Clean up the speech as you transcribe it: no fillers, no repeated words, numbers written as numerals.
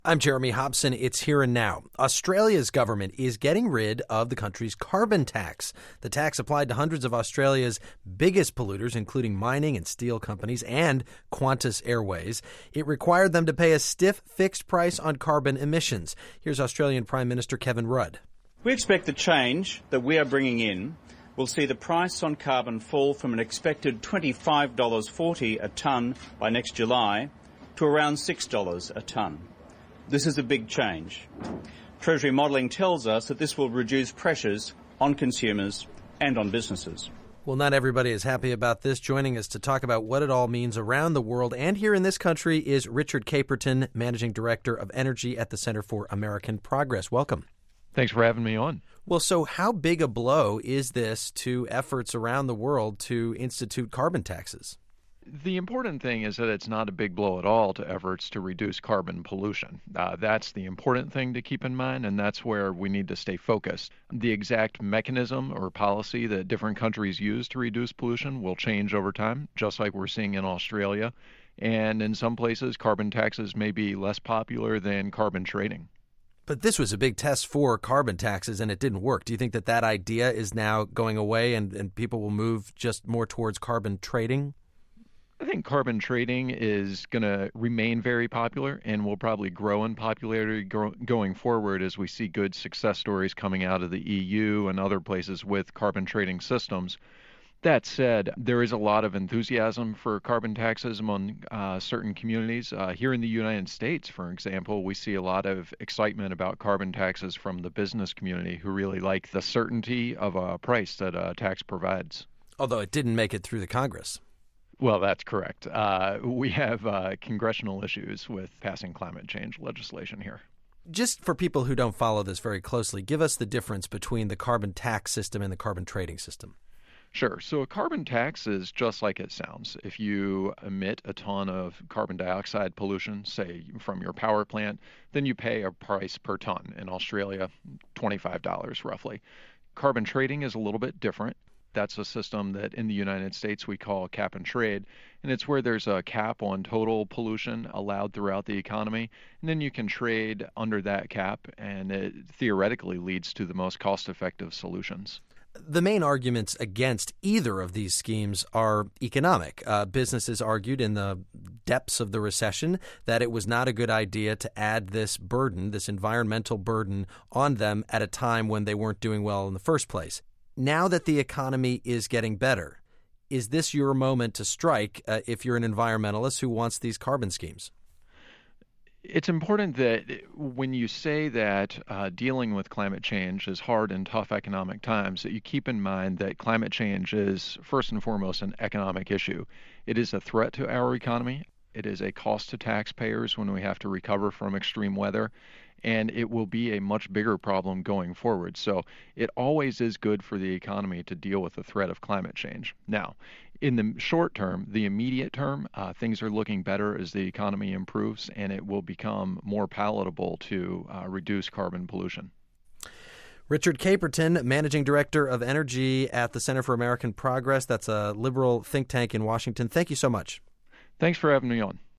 I'm Jeremy Hobson. It's here and now. Australia's government is getting rid of the country's carbon tax. The tax applied to hundreds of Australia's biggest polluters, including mining and steel companies and Qantas Airways. It required them to pay a stiff fixed price on carbon emissions. Here's Australian Prime Minister Kevin Rudd. We expect the change that we are bringing in will see the price on carbon fall from an expected $25.40 a tonne by next July to around $6 a tonne. This is a big change. Treasury modelling tells us that this will reduce pressures on consumers and on businesses. Well, not everybody is happy about this. Joining us to talk about what it all means around the world and here in this country is Richard Caperton, Managing Director of Energy at the Center for American Progress. Welcome. Thanks for having me on. Well, so how big a blow is this to efforts around the world to institute carbon taxes? The important thing is that it's not a big blow at all to efforts to reduce carbon pollution. That's the important thing to keep in mind, and that's where we need to stay focused. The exact mechanism or policy that different countries use to reduce pollution will change over time, just like we're seeing in Australia. And in some places, carbon taxes may be less popular than carbon trading. But this was a big test for carbon taxes, and it didn't work. Do you think that idea is now going away and people will move just more towards carbon trading? I think carbon trading is going to remain very popular and will probably grow in popularity going forward as we see good success stories coming out of the EU and other places with carbon trading systems. That said, there is a lot of enthusiasm for carbon taxes among certain communities. Here in the United States, for example, we see a lot of excitement about carbon taxes from the business community who really like the certainty of a price that a tax provides. Although it didn't make it through the Congress. Well, that's correct. We have congressional issues with passing climate change legislation here. Just for people who don't follow this very closely, give us the difference between the carbon tax system and the carbon trading system. Sure. So a carbon tax is just like it sounds. If you emit a ton of carbon dioxide pollution, say from your power plant, then you pay a price per ton. In Australia, $25 roughly. Carbon trading is a little bit different. That's a system that in the United States we call cap and trade, and it's where there's a cap on total pollution allowed throughout the economy, and then you can trade under that cap, and it theoretically leads to the most cost-effective solutions. The main arguments against either of these schemes are economic. Businesses argued in the depths of the recession that it was not a good idea to add this burden, this environmental burden, on them at a time when they weren't doing well in the first place. Now that the economy is getting better, is this your moment to strike if you're an environmentalist who wants these carbon schemes? It's important that when you say that dealing with climate change is hard in tough economic times, that you keep in mind that climate change is first and foremost an economic issue. It is a threat to our economy. It is a cost to taxpayers when we have to recover from extreme weather. And it will be a much bigger problem going forward. So it always is good for the economy to deal with the threat of climate change. Now, in the short term, the immediate term, things are looking better as the economy improves, and it will become more palatable to reduce carbon pollution. Richard Caperton, Managing Director of Energy at the Center for American Progress. That's a liberal think tank in Washington. Thank you so much. Thanks for having me on.